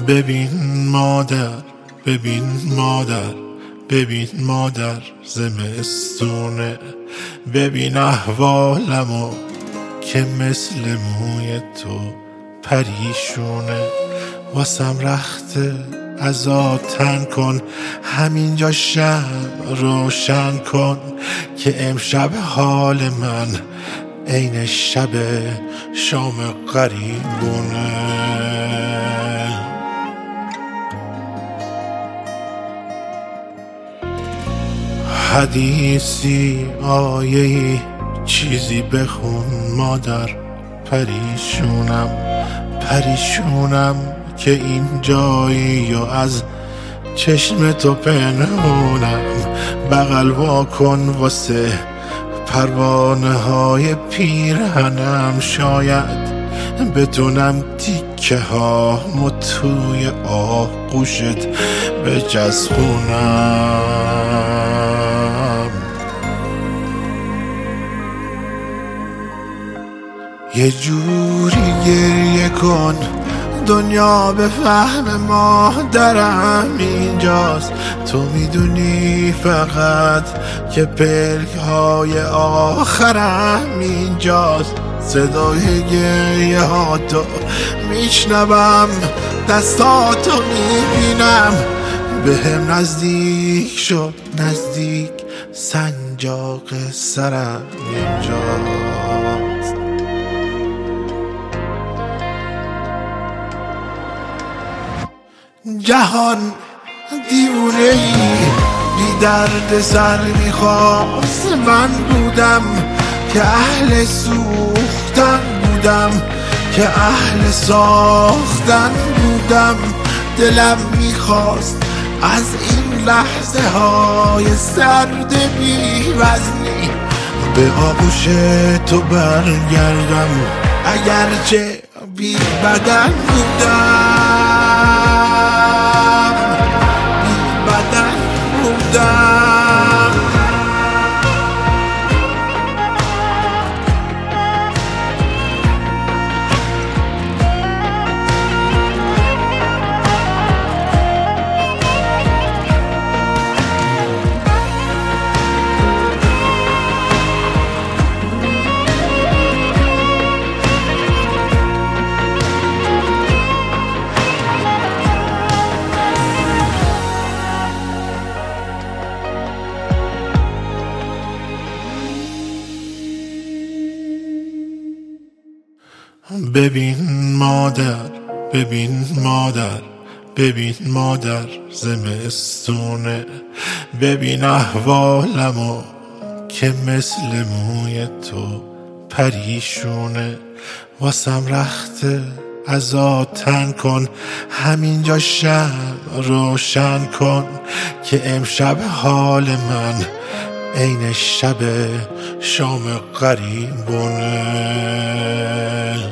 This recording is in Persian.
ببین مادر، ببین مادر، ببین مادر زمستونه، ببین احوالمو که مثل موی تو پریشونه. واسم رخته ازا تن کن، همینجا شمع روشن کن که امشب حال من عین شب شام غریبونه. حدیثی آیه‌ای چیزی بخون مادر، پریشونم که این جایی و از چشم تو پنهونم. بغل وا کن واسه پروانه های پیرهنم، شاید بتونم تیکه ها توی آغوشت بچسبونم. یه جوری گریه کن دنیا به فهم مادرم اینجاست، تو میدونی فقط که پلک های آخرم اینجاست. صدای گریه ها تو میشنوم، دستاتو میبینم، به هم نزدیک شد نزدیک، سنجاق سرم اینجاست. جهان دیوونه ای بی درد سر میخواست، من بودم که اهل سوختن بودم، که اهل ساختن بودم. دلم میخواست از این لحظه های سرد بی وزنی به آغوش تو برگردم، اگرچه بی بدن بودم. ببین مادر، ببین مادر، ببین مادر زمستونه، ببین احوالمو که مثل موی تو پریشونه. واسم رخته ازا تن کن، همینجا شمع روشن کن که امشب حال من عین شب شام غریبونه.